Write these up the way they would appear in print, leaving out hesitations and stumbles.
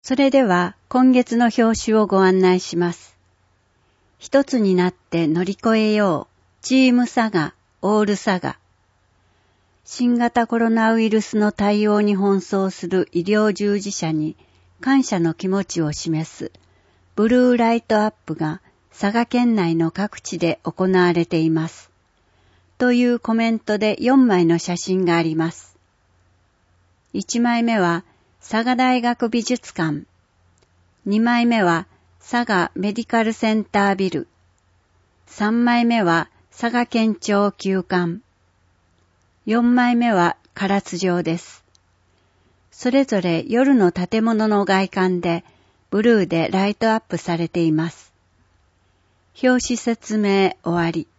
それでは今月の表紙をご案内します。一つになって乗り越えよう。チーム佐賀、オール佐賀。新型コロナウイルスの対応に奔走する医療従事者に感謝の気持ちを示すブルーライトアップが佐賀県内の各地で行われています。というコメントで4枚の写真があります。1枚目は佐賀大学美術館。2枚目は佐賀メディカルセンタービル。3枚目は佐賀県庁旧館。4枚目は唐津城です。それぞれ夜の建物の外観でブルーでライトアップされています。表紙説明終わり。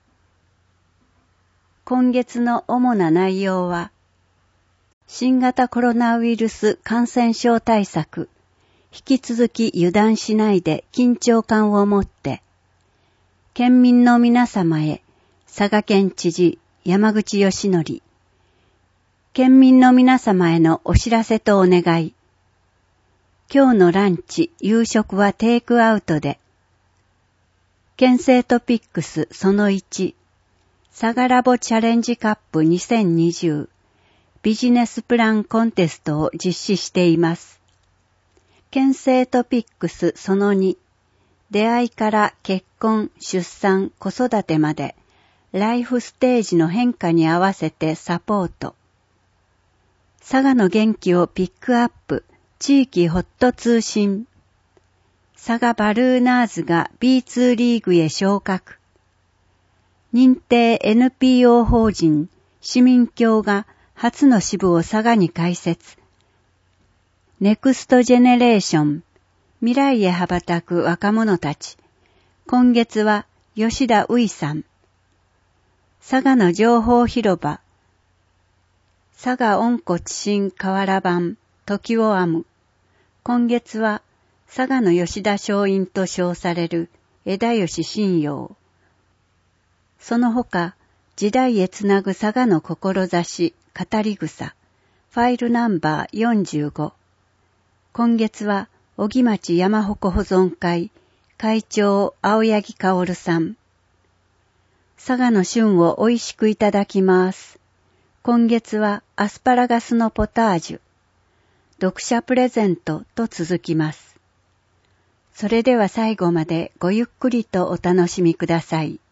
今月の主な内容は、新型コロナウイルス感染症対策、引き続き油断しないで緊張感を持って、県民の皆様へ、佐賀県知事山口義則、県民の皆様へのお知らせとお願い。今日のランチ、夕食はテイクアウトで、県政トピックスその1、佐賀ラボチャレンジカップ2020ビジネスプランコンテストを実施しています。県政トピックスその2、出会いから結婚、出産、子育てまで、ライフステージの変化に合わせてサポート。佐賀の元気をピックアップ、地域ホット通信。佐賀バルーナーズが B2 リーグへ昇格。認定 NPO 法人市民協が初の支部を佐賀に開設。ネクストジェネレーション、未来へ羽ばたく若者たち。今月は吉田ういさん。佐賀の情報広場。佐賀温故知新河原版、時を編む。今月は佐賀の吉田松陰と称される枝吉信陽。その他、時代へつなぐ佐賀の志、語り草、ファイルナンバー45。今月は、小木町山鉾保存会、会長青柳薫さん。佐賀の旬を美味しくいただきます。今月はアスパラガスのポタージュ。読者プレゼントと続きます。それでは最後までごゆっくりとお楽しみください。